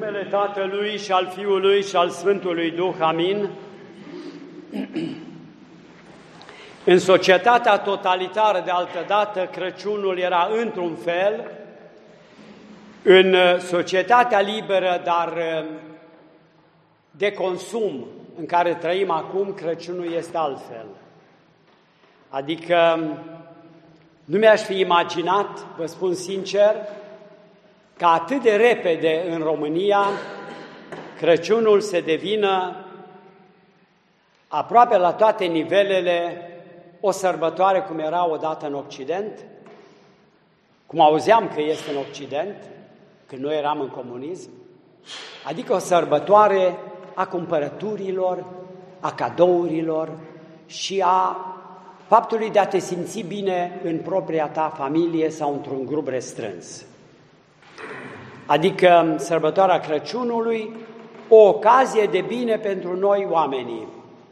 numele Tatălui și al Fiului și al Sfântului Duh, amin. În societatea totalitară de altădată, Crăciunul era într-un fel, în societatea liberă, dar de consum în care trăim acum, Crăciunul este altfel. Adică nu mi-aș fi imaginat, vă spun sincer, că atât de repede în România Crăciunul se devină aproape la toate nivelele o sărbătoare cum era odată în Occident, cum auzeam că este în Occident, când noi eram în comunism, adică o sărbătoare a cumpărăturilor, a cadourilor și a faptului de a te simți bine în propria ta familie sau într-un grup restrâns. Adică sărbătoarea Crăciunului, o ocazie de bine pentru noi oamenii.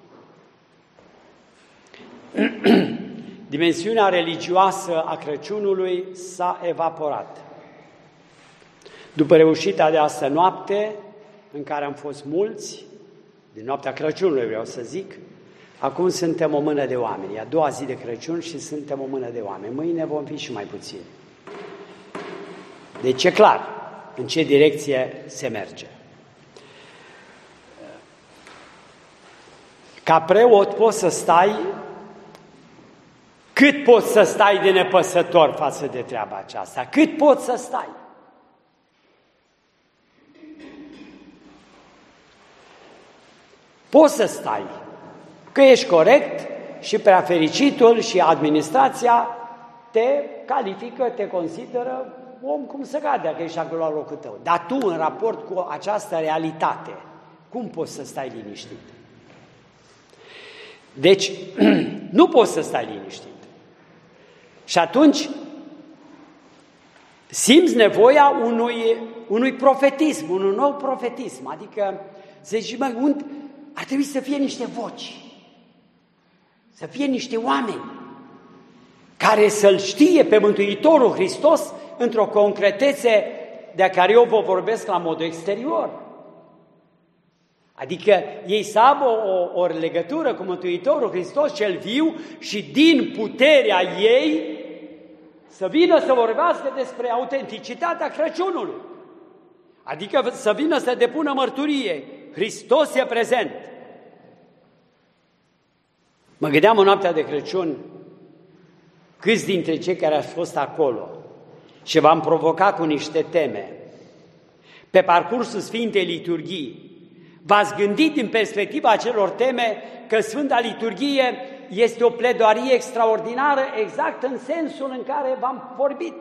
Dimensiunea religioasă a Crăciunului s-a evaporat. După reușita de astă noapte, în care am fost mulți, din noaptea Crăciunului vreau să zic, acum suntem o mână de oameni. E a doua zi de Crăciun și suntem o mână de oameni. Mâine vom fi și mai puțini. Deci e clar în ce direcție se merge. Ca preot poți să stai cât poți să stai de nepăsător față de treaba aceasta? Cât poți să stai? Poți să stai, că ești corect și prea fericitul și administrația te califică, te consideră om cum se cade, că ești acolo la locul tău. Dar tu, în raport cu această realitate, cum poți să stai liniștit? Deci, nu poți să stai liniștit. Și atunci simți nevoia unui profetism, unui nou profetism. Adică, să zici, ar trebui să fie niște voci, să fie niște oameni care să-L știe pe Mântuitorul Hristos într-o concretețe de care eu vă vorbesc la modul exterior. Adică ei să aibă o legătură cu Mântuitorul Hristos cel viu și din puterea ei să vină să vorbească despre autenticitatea Crăciunului. Adică să vină să depună mărturie. Hristos e prezent. Mă gândeam în noaptea de Crăciun câți dintre cei care ați fost acolo și v-am provocat cu niște teme pe parcursul Sfintei Liturghii. V-ați gândit din perspectiva acelor teme că Sfânta Liturghie este o pledoarie extraordinară exact în sensul în care v-am vorbit.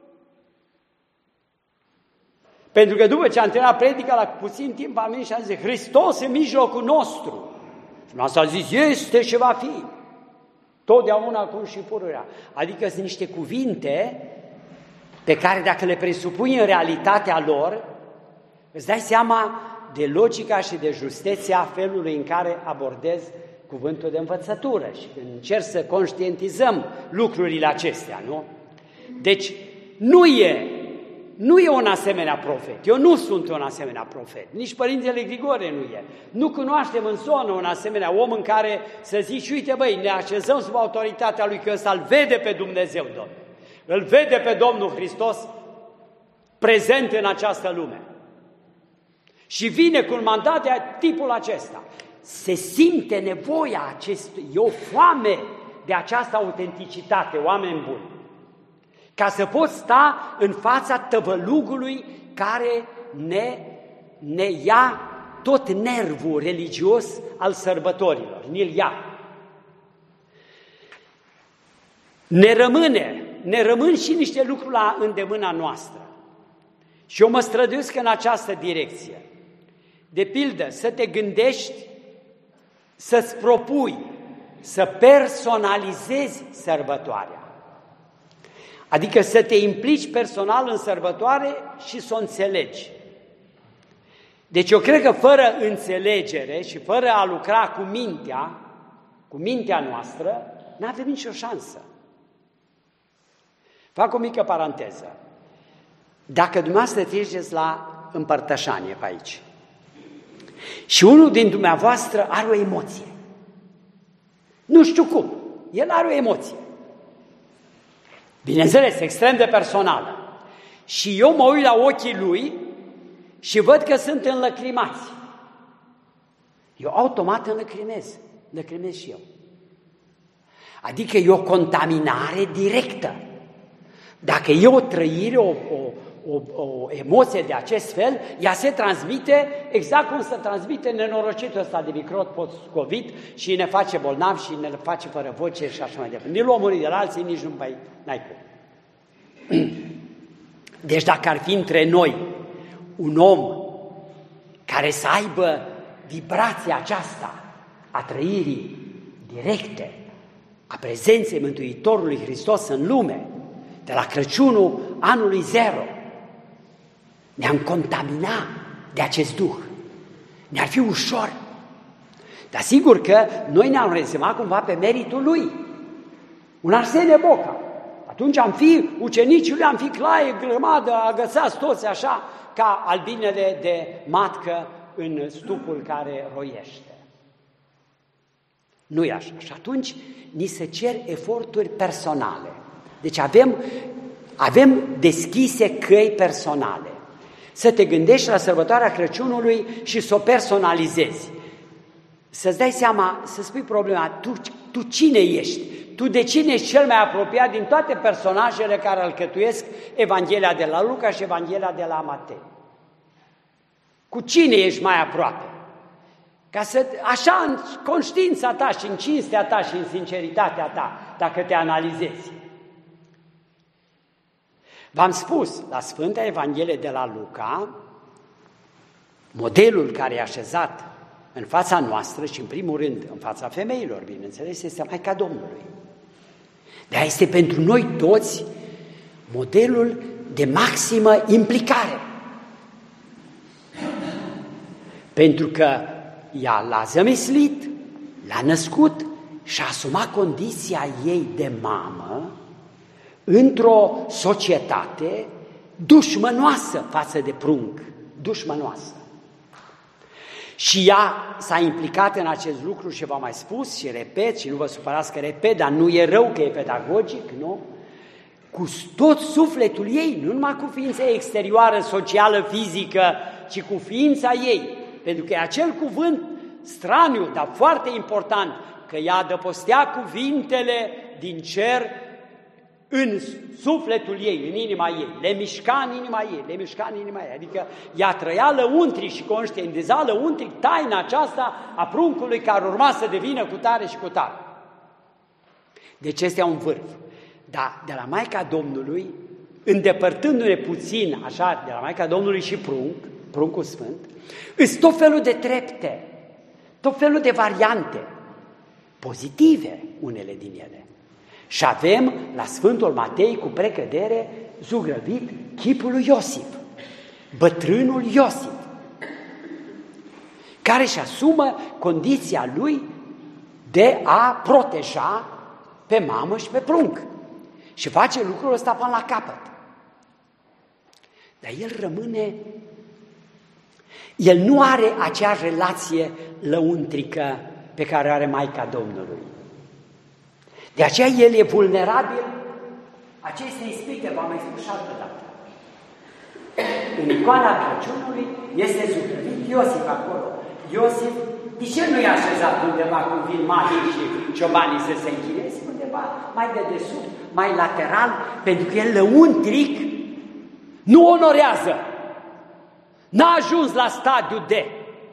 Pentru că după ce am terminat predica, la puțin timp am venit și am zis, Hristos în mijlocul nostru. Și asta a zis, este și va fi. Totdeauna, acum și pururea. Adică sunt niște cuvinte pe care dacă le presupui în realitatea lor, îți dai seama de logica și de justeția felului în care abordez cuvântul de învățătură și încerc să conștientizăm lucrurile acestea, nu? Deci, nu e un asemenea profet. Eu nu sunt un asemenea profet. Nici Părintele Grigore nu e. Nu cunoaștem în zonă un asemenea om în care să zici, uite băi, ne așezăm sub autoritatea lui, că ăsta îl vede pe Dumnezeu, Domnul. Îl vede pe Domnul Hristos prezent în această lume. Și vine cu un mandat de tipul acesta. Se simte nevoia acestui, e o foame de această autenticitate, oameni buni. Ca să poți sta în fața tăvălugului care ne ia tot nervul religios al sărbătorilor, ne-l ia. Ne rămân și niște lucruri la îndemâna noastră. Și eu mă străduiesc în această direcție. De pildă, să te gândești, să-ți propui, să personalizezi sărbătoarea. Adică să te implici personal în sărbătoare și să o înțelegi. Deci eu cred că fără înțelegere și fără a lucra cu mintea noastră, n-avem nicio șansă. Fac o mică paranteză. Dacă dumneavoastră treceți la împărtășanie pe aici. Și unul din dumneavoastră are o emoție. Nu știu cum, el are o emoție. Bineînțeles, extrem de personală. Și eu mă uit la ochii lui și văd că sunt înlăcrimați. Eu automat lăcrimez și eu. Adică e o contaminare directă. Dacă e o trăire, o emoție de acest fel, ea se transmite exact cum se transmite nenorocitul ăsta de microb post-COVID și ne face bolnav și ne face fără voce și așa mai departe. Nici l-o muri de la alții, nici nu mai n-ai cum. Deci dacă ar fi între noi un om care să aibă vibrația aceasta a trăirii directe, a prezenței Mântuitorului Hristos în lume, de la Crăciunul anului 0, ne-am contaminat de acest Duh. Ne-ar fi ușor. Dar sigur că noi ne-am rezemat cumva pe meritul lui. Un Arsenie Boca. Atunci am fi ucenicii lui, am fi claie, grămadă, agățați toți așa, ca albinele de matcă în stupul care roiește. Nu e așa. Și atunci ni se cer eforturi personale. Deci avem deschise căi personale. Să te gândești la sărbătoarea Crăciunului și să o personalizezi. Să-ți dai seama, să spui problema, tu cine ești? Tu de cine ești cel mai apropiat din toate personajele care alcătuiesc Evanghelia de la Luca și Evanghelia de la Matei? Cu cine ești mai aproape? Ca să, așa, în conștiința ta și în cinstea ta și în sinceritatea ta, dacă te analizezi. V-am spus, la Sfânta Evanghelie de la Luca, modelul care e așezat în fața noastră și, în primul rând, în fața femeilor, bineînțeles, este Maica Domnului. De-aia este pentru noi toți modelul de maximă implicare. Pentru că ea l-a zămislit, l-a născut și a asumat condiția ei de mamă într-o societate dușmănoasă față de prunc, dușmănoasă. Și ea s-a implicat în acest lucru și v-am mai spus și repet, și nu vă supărați că repet, dar nu e rău că e pedagogic, nu? Cu tot sufletul ei, nu numai cu ființa exterioară, socială, fizică, ci cu ființa ei. Pentru că e acel cuvânt straniu, dar foarte important, că ea adăpostea cuvintele din cer în sufletul ei, în inima ei, le mișca în inima ei, adică ea trăia lăuntric și conștientiza lăuntric taina aceasta a pruncului care urma să devină cu tare și cu tare. Deci este un vârf. Dar de la Maica Domnului, îndepărtându-ne puțin așa de la Maica Domnului și pruncul sfânt, îs tot felul de trepte, tot felul de variante, pozitive unele din ele. Și avem la Sfântul Matei cu precădere zugrăvit chipul lui Iosif, bătrânul Iosif, care își asumă condiția lui de a proteja pe mamă și pe prunc. Și face lucrul ăsta până la capăt. Dar el nu are aceeași relație lăuntrică pe care o are Maica Domnului. De aceea el e vulnerabil aceste ispite, v-am mai spus și altă dată. În icoana Crăciunului este zugrăvit Iosif acolo. Iosif, de ce nu i-a așezat undeva cum vin magii și ciobanii să se închineze? Undeva mai de desubt, mai lateral, pentru că el lăuntric nu onorează. N-a ajuns la stadiu de.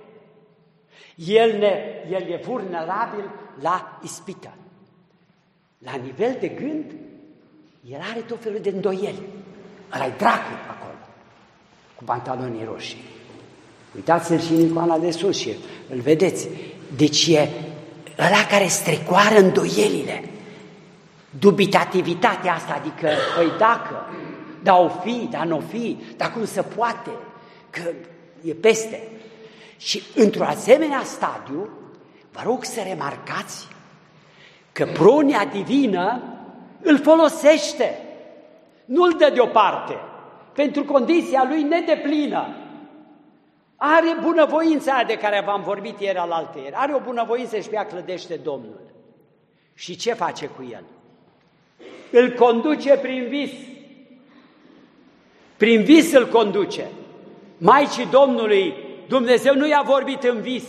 El e vulnerabil la ispită. La nivel de gând, el are tot felul de îndoieli. Ăla-i dracul acolo, cu pantalonii roșii. Uitați-l și în icoana de sus și îl vedeți. Deci e ăla care strecoară îndoielile. Dubitativitatea asta, adică, păi dacă, dar o fi, dar n-o fi, dar cum se poate, că e peste. Și într-un asemenea stadiu, vă rog să remarcați că pronia divină îl folosește, nu îl dă deoparte, pentru condiția lui nedeplină. Are bunăvoința aia de care v-am vorbit ieri alaltăieri. Are o bunăvoință și pe ea clădește Domnul. Și ce face cu el? Îl conduce prin vis. Prin vis îl conduce. Maicii Domnului, Dumnezeu nu i-a vorbit în vis.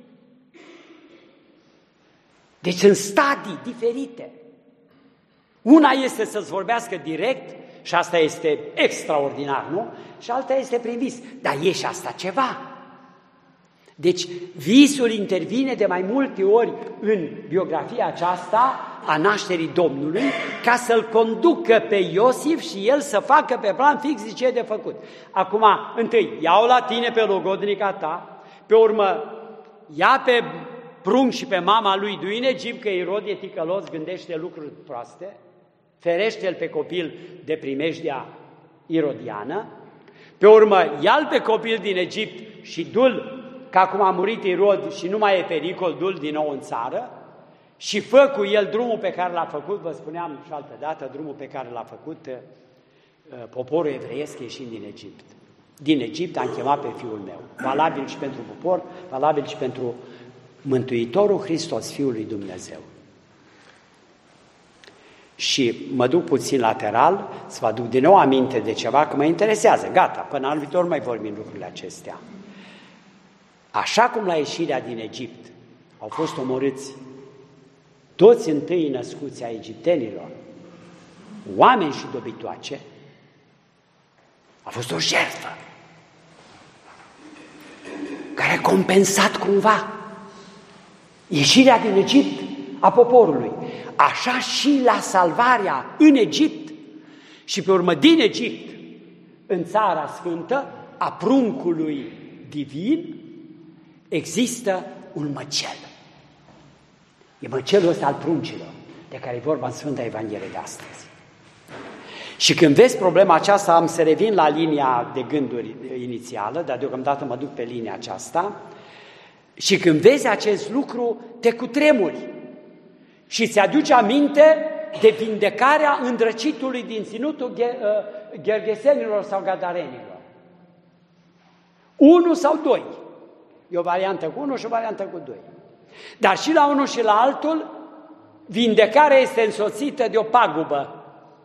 Deci în stadii diferite. Una este să-ți vorbească direct și asta este extraordinar, nu? Și alta este prin vis. Dar e și asta ceva. Deci visul intervine de mai multe ori în biografia aceasta a nașterii Domnului ca să-l conducă pe Iosif și el să facă pe plan fix ce e de făcut. Acum, întâi, ia-o la tine pe logodnica ta, pe urmă, ia pe prunc și pe mama lui, du-i în Egipt, că Irod e ticălos, gândește lucruri proaste, ferește-l pe copil de primejdia irodiană, pe urmă, ia-l pe copil din Egipt și du-l, că acum a murit Irod și nu mai e pericol, du-l din nou în țară și fă cu el drumul pe care l-a făcut, vă spuneam și altă dată, drumul pe care l-a făcut poporul evreiesc ieșind din Egipt. Din Egipt am chemat pe Fiul meu, valabil și pentru popor, valabil și pentru Mântuitorul Hristos, Fiul lui Dumnezeu. Și mă duc puțin lateral, să vă aduc din nou aminte de ceva, că mă interesează. Gata, până anul viitor mai vorbim lucrurile acestea. Așa cum la ieșirea din Egipt au fost omorâți toți întâi născuți ai egiptenilor, oameni și dobitoace, a fost o jertfă care a compensat cumva ieșirea din Egipt a poporului. Așa și la salvarea în Egipt și pe urmă din Egipt în Țara Sfântă a pruncului divin există un măcel. E măcelul ăsta al pruncilor de care e vorba în Sfânta Evanghelie de astăzi. Și când vezi problema aceasta, am să revin la linia de gânduri inițială, dar deocamdată mă duc pe linia aceasta, și când vezi acest lucru, te cutremuri și îți aduce aminte de vindecarea îndrăcitului din ținutul Gergesenilor sau Gadarenilor. 1 sau 2. E o variantă cu 1 și o variantă cu 2. Dar și la unul și la altul, vindecarea este însoțită de o pagubă.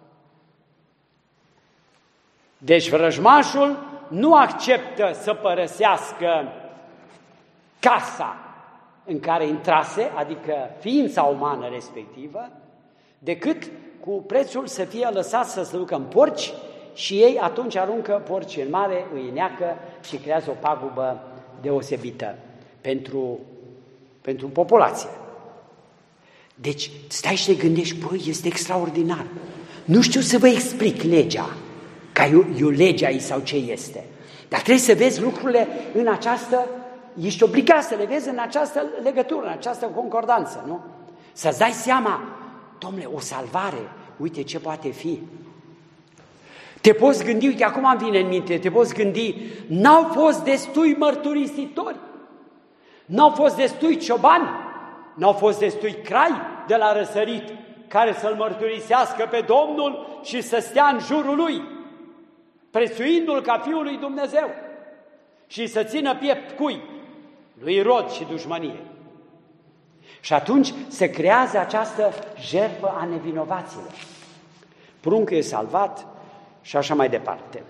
Deci vrăjmașul nu acceptă să părăsească casa în care intrase, adică ființa umană respectivă, decât cu prețul să fie lăsat să se ducă în porci și ei atunci aruncă porcii în mare, îi neacă și creează o pagubă deosebită pentru populație. Deci stai și te gândești, băi, este extraordinar. Nu știu să vă explic legea, ca eu legea ei sau ce este, dar trebuie să vezi lucrurile în această, ești obligat să le vezi în această legătură, în această concordanță, nu? Să-ți dai seama, domnule, o salvare, uite ce poate fi. Te poți gândi, uite, acum îmi vine în minte, te poți gândi, n-au fost destui mărturisitori, n-au fost destui ciobani, n-au fost destui crai de la răsărit care să-L mărturisească pe Domnul și să stea în jurul Lui, prețuindu-L ca Fiul lui Dumnezeu și să țină piept cui? Lui Irod și dușmănie. Și atunci se creează această jertfă a nevinovaților. Pruncul e salvat și așa mai departe.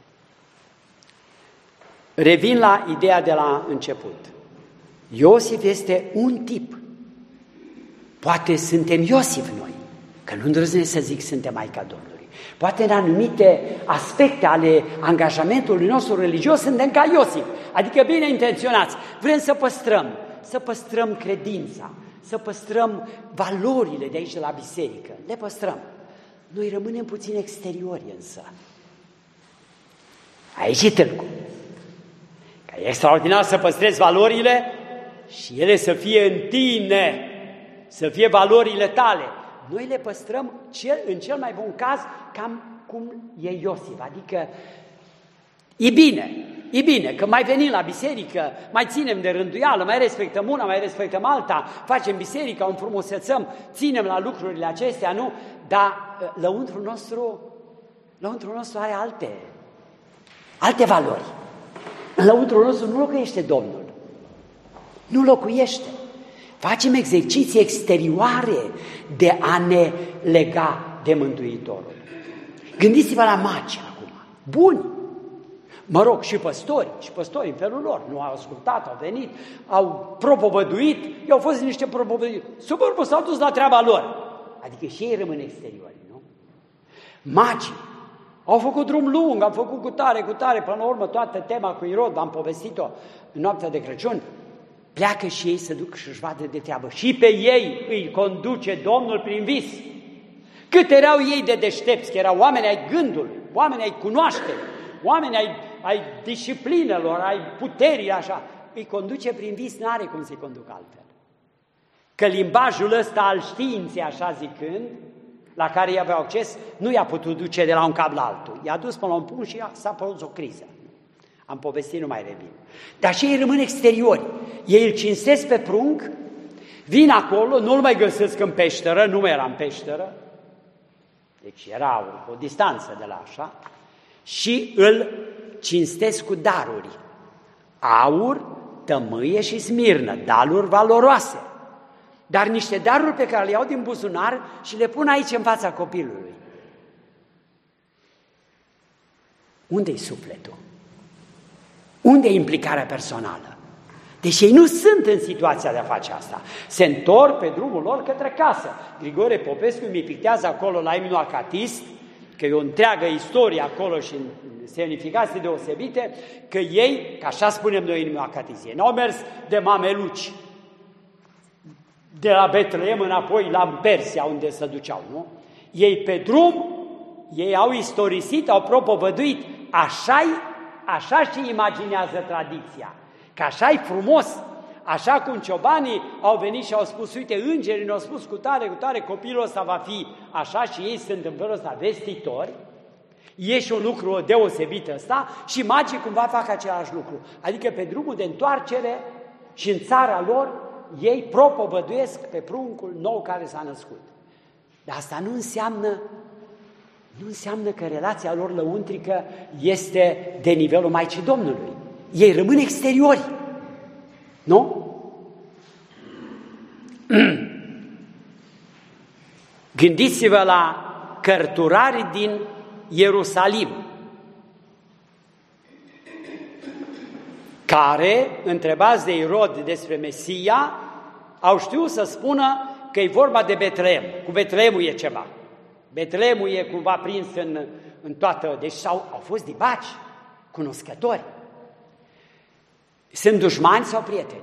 Revin la ideea de la început. Iosif este un tip. Poate suntem Iosif noi, că nu îndrăznesc să zic suntem Maica Domnului. Poate în anumite aspecte ale angajamentului nostru religios suntem ca Iosif, adică bine intenționați. Vrem să păstrăm credința, să păstrăm valorile de aici de la biserică, le păstrăm. Noi rămânem puțin exteriori însă. Aici e târgul. Că e extraordinar să păstrezi valorile și ele să fie în tine, să fie valorile tale. Noi le păstrăm în cel mai bun caz cam cum e Iosif, adică e bine că mai venim la biserică, mai ținem de rânduială, mai respectăm una, mai respectăm alta, facem biserica, o înfrumusețăm, ținem la lucrurile acestea, nu? Dar lăuntrul nostru are alte valori. în lăuntrul nostru nu locuiește Domnul. Nu locuiește. Facem exerciții exterioare de a ne lega de Mântuitorul. Gândiți-vă la magi acum. Buni. Mă rog, și păstori în felul lor. Nu au ascultat, au venit, au propovăduit, i-au fost niște propovăduiri. Super, s-au dus la treaba lor. Adică și ei rămân exteriori, nu? Magii au făcut drum lung, au făcut cu tare, până la urmă toată tema cu Irod, am povestit-o în noaptea de Crăciun, pleacă și ei să duc și-și vadă de treabă. Și pe ei îi conduce Domnul prin vis. Cât erau ei de deștepți, că erau oameni ai gândului, oameni ai cunoașterii, oameni ai disciplinelor, ai puterii, așa, îi conduce prin vis, n-are cum să-i conduc altfel. Că limbajul ăsta al științei, așa zicând, la care i-aveau acces, nu i-a putut duce de la un cap la altul. I-a dus până la un punct și s-a produs o criză. Am povestit, nu mai revin. Dar și ei rămân exteriori. Ei îl cinstesc pe prunc, vin acolo, nu-l mai găsesc în peșteră, nu mai era în peșteră, deci era o distanță de la așa, și îl cinstesc cu daruri. Aur, tămâie și smirnă, daruri valoroase. Dar niște daruri pe care le iau din buzunar și le pun aici în fața copilului. Unde-i sufletul? Unde-i implicarea personală? Deci ei nu sunt în situația de a face asta. Se întorc pe drumul lor către casă. Grigore Popescu mi pictează acolo la imnul acatist, că e o întreagă istorie acolo și semnificații deosebite, că ei, că așa spunem noi în imnul acatist, ei n-au mers de mameluci, de la Betleem înapoi la Persia, unde se duceau, nu? Ei pe drum, ei au istorisit, au propovăduit, așa și imaginează tradiția, că așa-i frumos, așa cum ciobanii au venit și au spus, uite, îngerii ne-au spus cu tare, copilul ăsta va fi așa și ei sunt în felul ăsta vestitori, e și un lucru deosebit ăsta și magii cumva fac același lucru, adică pe drumul de întoarcere și în țara lor, ei propovăduiesc pe pruncul nou care s-a născut. Dar asta nu înseamnă că relația lor lăuntrică este de nivelul Maicii Domnului. Ei rămân exteriori. Nu? Gândiți-vă la cărturarii din Ierusalim, care, întrebați de Irod despre Mesia, au știut să spună că e vorba de Betleem. Cu Betleemul e ceva. Betleemul e cumva prins în toată... Deci au fost dibaci, cunoscători. Sunt dușmani sau prieteni?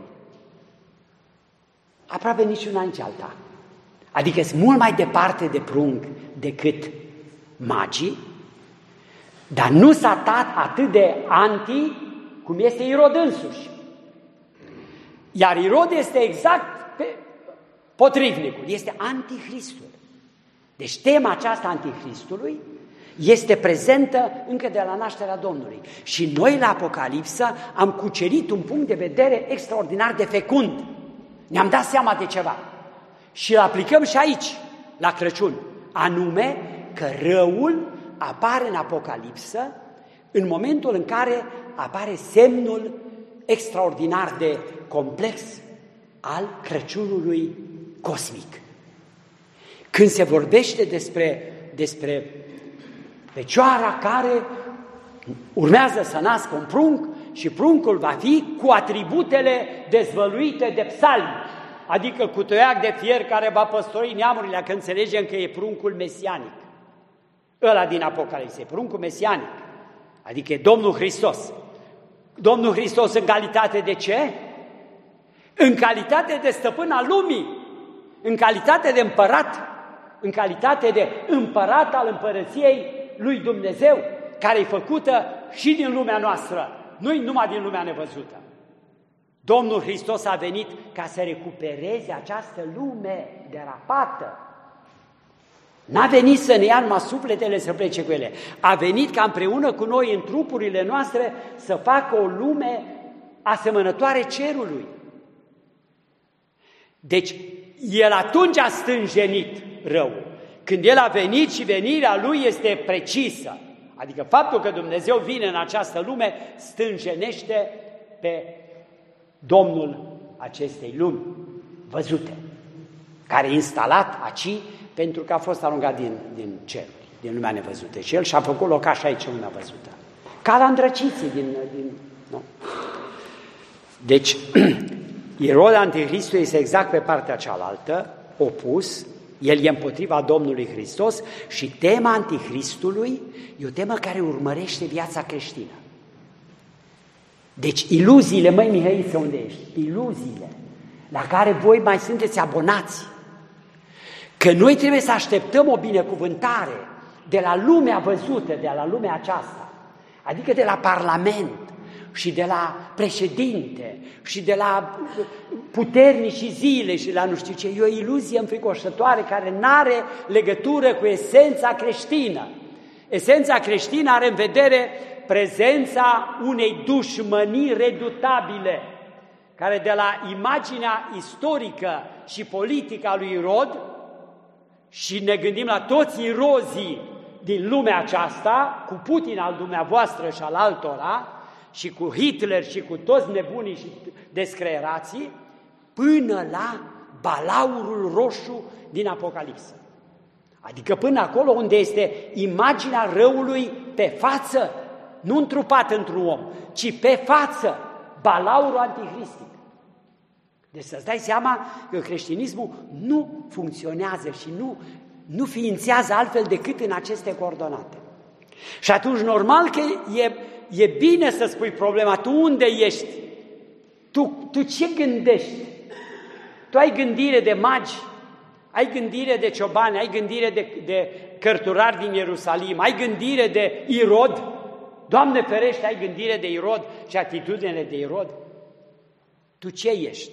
Aproape niciuna nici alta. Adică sunt mult mai departe de prunc decât magii, dar nu s-a tat atât de anti cum este Irod însuși. Iar Irod este exact potrivnicul, este anticristul. Deci tema aceasta anticristului este prezentă încă de la nașterea Domnului. Și noi la Apocalipsă am cucerit un punct de vedere extraordinar de fecund. Ne-am dat seama de ceva. Și îl aplicăm și aici, la Crăciun. Anume că răul apare în Apocalipsă în momentul în care apare semnul extraordinar de complex al Crăciunului cosmic. Când se vorbește despre fecioara care urmează să nască un prunc și pruncul va fi cu atributele dezvăluite de psalmi, adică cu toiac de fier care va păstori neamurile, că înțelegem că e pruncul mesianic. Ăla din Apocalipsă, pruncul mesianic, adică e Domnul Hristos. Domnul Hristos în calitate de ce? În calitate de stăpân al lumii, în calitate de împărat, în calitate de împărat al împărăției lui Dumnezeu, care e făcută și din lumea noastră, nu numai din lumea nevăzută. Domnul Hristos a venit ca să recupereze această lume derapată. N-a venit să ne ia numai sufletele să plece cu ele. A venit ca împreună cu noi în trupurile noastre să facă o lume asemănătoare cerului. Deci, el atunci a stânjenit răul. Când el a venit și venirea lui este precisă, Adică faptul că Dumnezeu vine în această lume stânjenește pe Domnul acestei lumi văzute, care e instalat aici pentru că a fost aruncat din cer, din lumea nevăzută. Și el și-a făcut locaș aici în lumea văzută. Ca la îndrăciții nu? Deci, Irod Anticristul este exact pe partea cealaltă, opus, el e împotriva Domnului Hristos și tema Antichristului e o temă care urmărește viața creștină. Deci iluziile, măi Mihăiță, unde ești? Iluziile la care voi mai sunteți abonați, că noi trebuie să așteptăm o binecuvântare de la lumea văzută, de la lumea aceasta, adică de la Parlament și de la președinte și de la puternici zile și la nu știu ce. E o iluzie înfricoșătoare care nu are legătură cu esența creștină. Esența creștină are în vedere prezența unei dușmănii redutabile, care de la imaginea istorică și politică a lui Irod, și ne gândim la toți irozii din lumea aceasta, cu Putin al dumneavoastră și al altora, și cu Hitler și cu toți nebunii și descreerații, până la balaurul roșu din Apocalipsă. Adică până acolo unde este imaginea răului pe față, nu întrupat într-un om, ci pe față, balaurul anticristic. Deci să-ți dai seama că creștinismul nu funcționează și nu ființează altfel decât în aceste coordonate. Și atunci normal că e bine să spui problema, tu unde ești? Tu ce gândești? Tu ai gândire de magi, ai gândire de ciobani, ai gândire de cărturari din Ierusalim, ai gândire de Irod? Doamne ferește, ai gândire de Irod și atitudinile de Irod? Tu ce ești?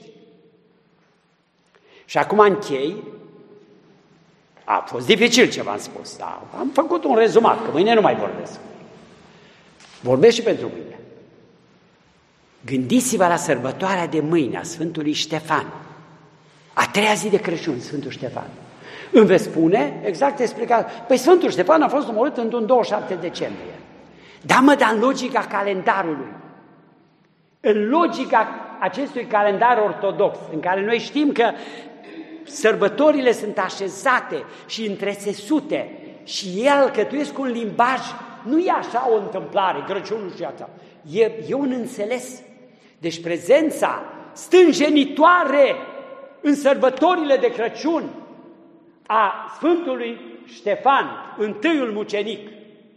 Și acum închei. A fost dificil ce v-am spus, dar am făcut un rezumat, că mâine nu mai vorbesc. Vorbesc și pentru mâine. Gândiți-vă la sărbătoarea de mâine a Sfântului Ștefan, a treia zi de Crăciun, Sfântul Ștefan. Îmi veți spune, exact explicat, păi Sfântul Ștefan a fost omorât într-un 27 decembrie. Dar în logica calendarului, în logica acestui calendar ortodox, în care noi știm că sărbătorile sunt așezate și întrețesute și el alcătuiesc un limbaj, nu e așa o întâmplare, Crăciunul și asta, e un înțeles. Deci prezența stânjenitoare în sărbătorile de Crăciun a Sfântului Ștefan, întâiul mucenic,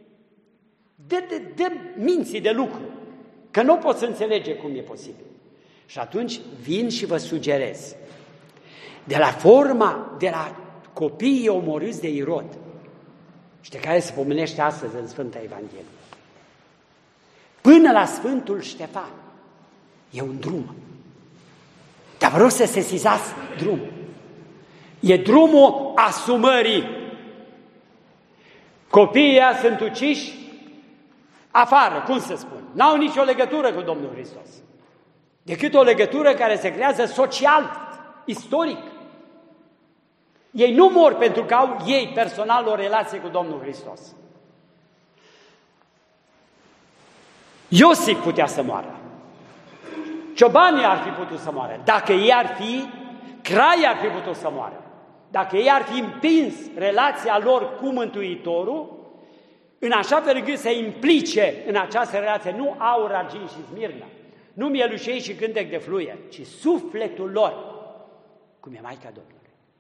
dă minții de lucru, că nu poți înțelege cum e posibil. Și atunci vin și vă sugerez, de la copiii omorâți de Irod, și de care se pomenește astăzi în Sfânta Evanghelie, până la Sfântul Ștefan, e un drum. Dar vreau să sesizați drumul. E drumul asumării. Copiii ăia sunt uciși afară, cum să spun, n-au nicio legătură cu Domnul Hristos, decât o legătură care se creează social, istoric. Ei nu mor pentru că au ei personal o relație cu Domnul Hristos. Iosif putea să moară. Ciobanii ar fi putut să moară. Dacă ei ar fi, Crai ar fi putut să moară. Dacă ei ar fi împins relația lor cu Mântuitorul, în așa fel încât să implice în această relație nu aur, argint și smirnă, nu mielușei și cântec de fluie, ci sufletul lor, cum e Maica Domnului.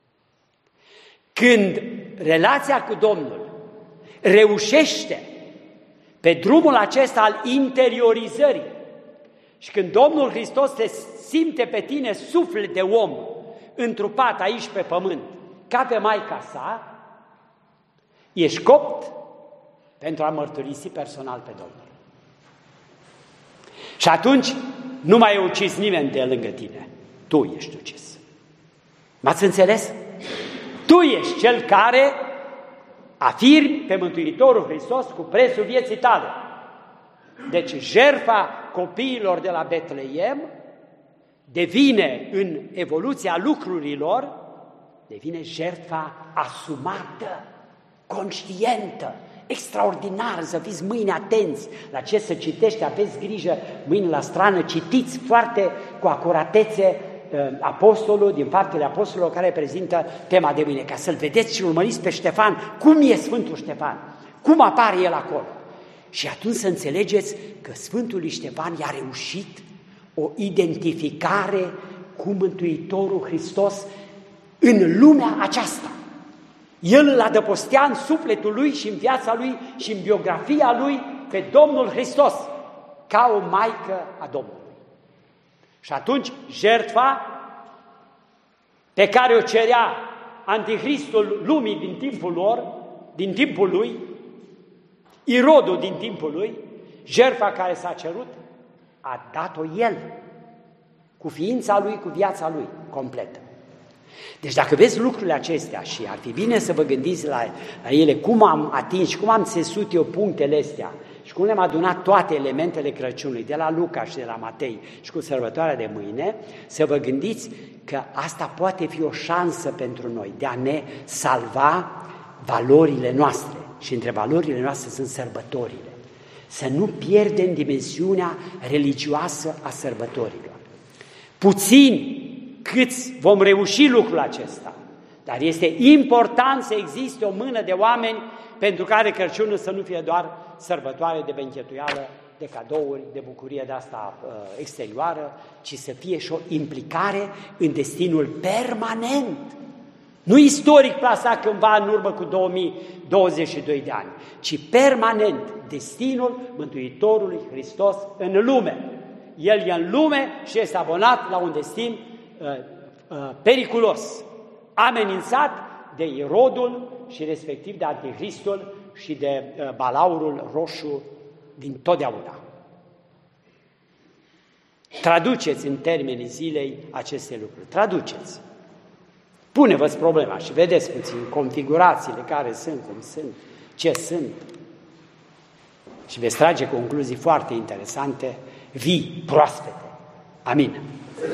Când relația cu Domnul reușește pe drumul acesta al interiorizării și când Domnul Hristos te simte pe tine suflet de om întrupat aici pe pământ, ca pe Maica sa, ești copt pentru a mărturisi personal pe Domnul. Și atunci nu mai e ucis nimeni de lângă tine. Tu ești ucis. M-ați înțeles? Tu ești cel care afirmi pe Mântuitorul Hristos cu prețul vieții tale. Deci jertfa copiilor de la Betleem devine, în evoluția lucrurilor, devine jertfa asumată, conștientă, extraordinar, să fiți mâine atenți la ce se citește, aveți grijă, mâine la strană, citiți foarte cu acuratețe apostolul, din Faptele Apostolilor, care prezintă tema de mâine, ca să-l vedeți și urmăriți pe Ștefan, cum e Sfântul Ștefan, cum apare el acolo. Și atunci să înțelegeți că Sfântul Ștefan i-a reușit o identificare cu Mântuitorul Hristos în lumea aceasta. El îl adăpostea în sufletul lui și în viața lui și în biografia lui pe Domnul Hristos, ca o maică a Domnului. Și atunci jertfa pe care o cerea Antichristul lumii din timpul lui, Irodul din timpul lui, jertfa care s-a cerut, a dat-o el, cu ființa lui, cu viața lui, completă. Deci dacă vezi lucrurile acestea și ar fi bine să vă gândiți la ele, cum am atins, cum am țesut eu punctele astea și cum le-am adunat toate elementele Crăciunului, de la Luca și de la Matei și cu sărbătoarea de mâine, să vă gândiți că asta poate fi o șansă pentru noi de a ne salva valorile noastre. Și între valorile noastre sunt sărbătorile. Să nu pierdem dimensiunea religioasă a sărbătorilor. Puțin câți vom reuși lucrul acesta, dar este important să existe o mână de oameni pentru care Crăciunul să nu fie doar sărbătoare de benchetuială, de cadouri, de bucurie de asta exterioară, ci să fie și o implicare în destinul permanent. Nu istoric plasat cândva în urmă cu 2022 de ani, ci permanent destinul Mântuitorului Hristos în lume. El e în lume și este abonat la un destin periculos, amenințat de Irodul și respectiv de Antichristul și de balaurul roșu din totdeauna. Traduceți în termenii zilei aceste lucruri. Traduceți. Pune-vă-ți problema și vedeți puțin configurațiile care sunt, cum sunt, ce sunt. Și veți trage concluzii foarte interesante, vii, proaspete. Amin.